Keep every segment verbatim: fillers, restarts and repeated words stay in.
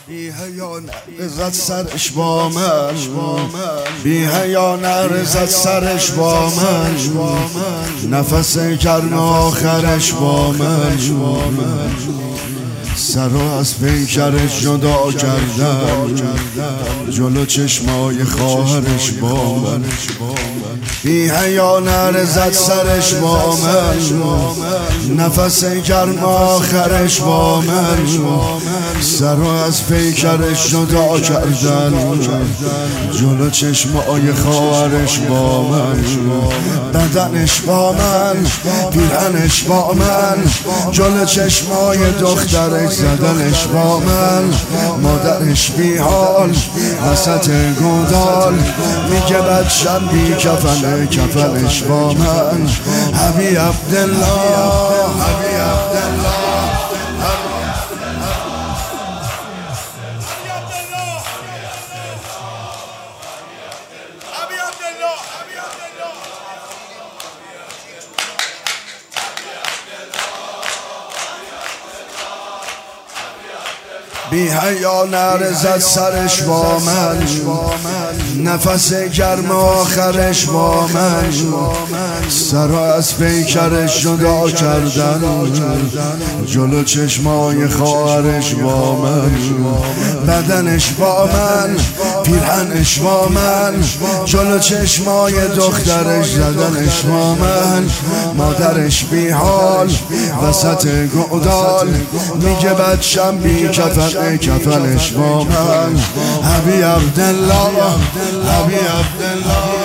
بی حیا نرزد سرش با من، بی حیا نرزد سرش با من، نفس گرم آخرش با من، سر و از پیکرش جدا کردن، جلو چشمای خواهرش با من، بی حیا نرزد سرش با من، نفس گرم آخرش با من، سر و از پیکرش جدا کردن، جلو چشمای خواهرش با من، بدنش با من، پیرهنش با من، جلو چشمای دخترش زدنش با من، مادرش بی حال وسط گودال، میگه بچم بی کفنه کفنش با من، حبی عبدالله حبی عبدالله بی حیا نرزد سرش با من، نفس گرم آخرش با من، سر از پیکرش جدا کردن، جلو چشمای خواهرش با من، بدنش با من، پیرهنش با من، جلو چشمای دخترش زدنش با من، مادرش بی حال وسط گودال، میگه بچم بی کفن کفنش با من، حبی عبدالله حبی عبدالله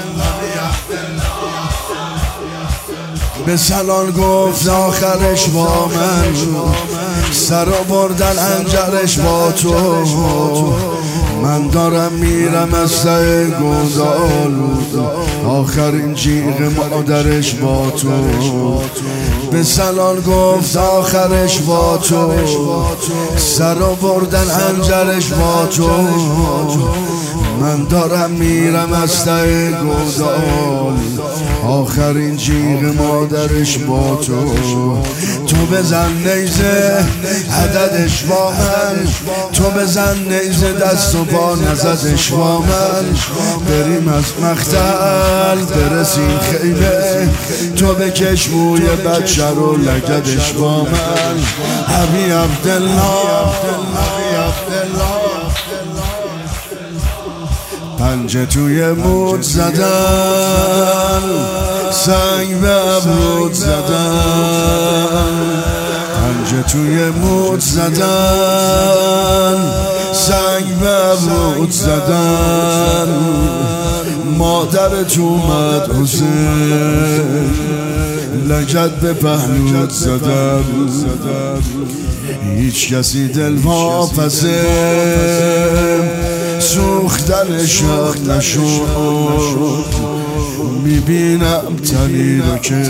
به سلام گفت آخرش با من، سر و بردن انجرش با تو، من دارم میرم از سر گودال، آخرین جیغ مادرش با تو، به سلام گفت آخرش با تو، سر و بردن انجرش با تو، من دارم میرم از سر گودال، آخرین جیغ مادرش با تو، تو بزن نیزه عددش با من، تو بزن نیزه دست و پا نزدش با من، بریم از مقتل برسیم خیمه، تو بکش موی بچه رو لگدش با من، حبی عبدالله حبی عبدالله پنجه توی مود زدن، سنگ به ابرود زدن، پنجه توی مود زدن، سنگ به ابرود زدن، مادرت اومد حسین، لگد به پهلوت زدن، هیچ کسی دل واپسه سوختن شب نشد، میبینم تنی رو که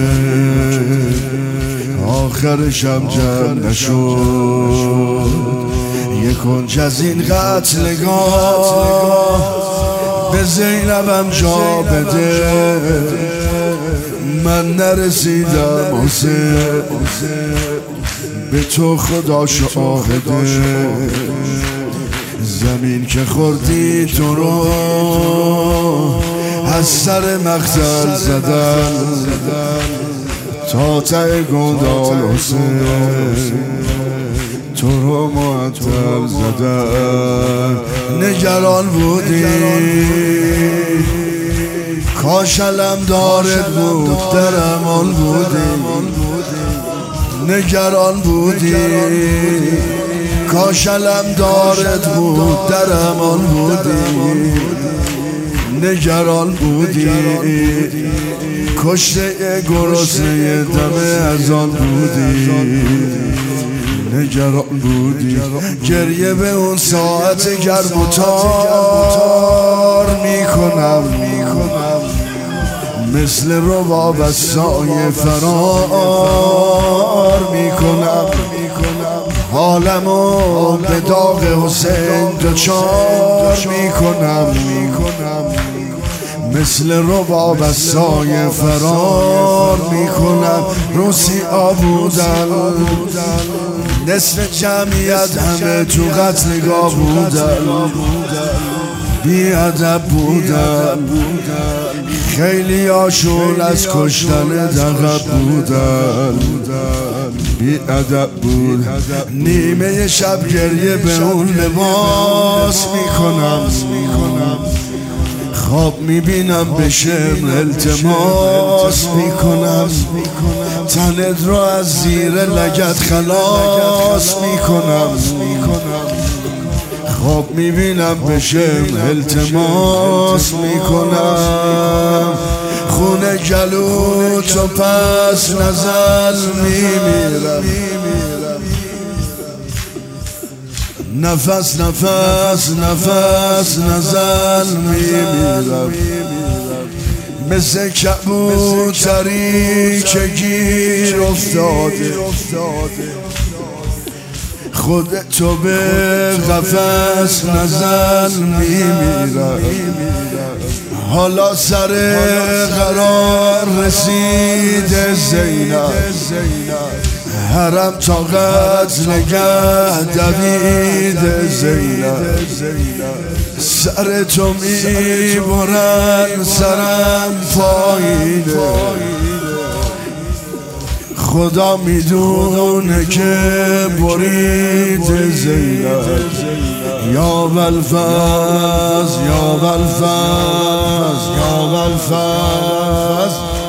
آخرشم جمع نشد، یک کنج از این قتلگاه به زینبم جا بده، من نرسیدم حسین، به تو خدا شاهده، زمین که خوردی تو رو از سر مقتل زدن، تا ته گودال حسین تو رو معطل زدن، نگران بودی کاش علم دارت بود در امان بودی، نگران بودی کاش علم دارت بود در امان بودی، نگران بودی کشته گرسنه دم از آن بودی، نگران بودی گریه به اون ساعت گرم و تار میکنم، مثل رباب از سایه فرار میکنم، حالمو به داغ حسین دوچار میکنم، مثل رباب از سایه فرار میکنم، روسی آبودن نصف جمعیت همه تو قتلگاه بودن، بی ادب بودن، خیلی هاشون از کشتن دقب بودن، بی ادب بود. نیمه شب گریه به اون لباس میکنم، خواب میبینم بشم التماس میکنم، تنت رو از زیر لگد خلاص میکنم، خواب میبینم بشم التماس میکنم، خونه گلو تو پس نزل میمیرم، نفس نفس نفس نزل میمیرم، مثل کبوتری که گیر افتاده، خودتو به قفس نزل میمیرم، حالا سر قرار رسید زینب، حرم تا قتل نگه دوید زینب، سر تو میبرن سرم پایینه، خدا میدونه که برید زینب، یا بلفز یا بلفز یا بلفز.